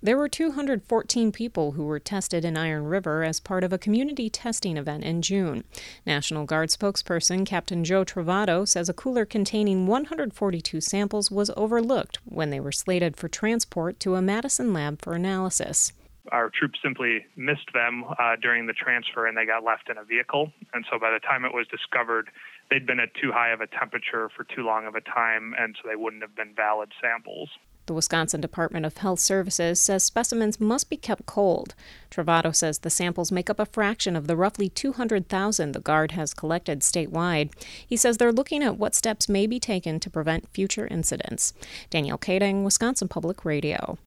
There were 214 people who were tested in Iron River as part of a community testing event in June. National Guard spokesperson Captain Joe Travato says a cooler containing 142 samples was overlooked when they were slated for transport to a Madison lab for analysis. Our troops simply missed them during the transfer, and they got left in a vehicle. And so by the time it was discovered, they'd been at too high of a temperature for too long of a time, and so they wouldn't have been valid samples. The Wisconsin Department of Health Services says specimens must be kept cold. Travato says the samples make up a fraction of the roughly 200,000 the Guard has collected statewide. He says they're looking at what steps may be taken to prevent future incidents. Danielle Kading, Wisconsin Public Radio.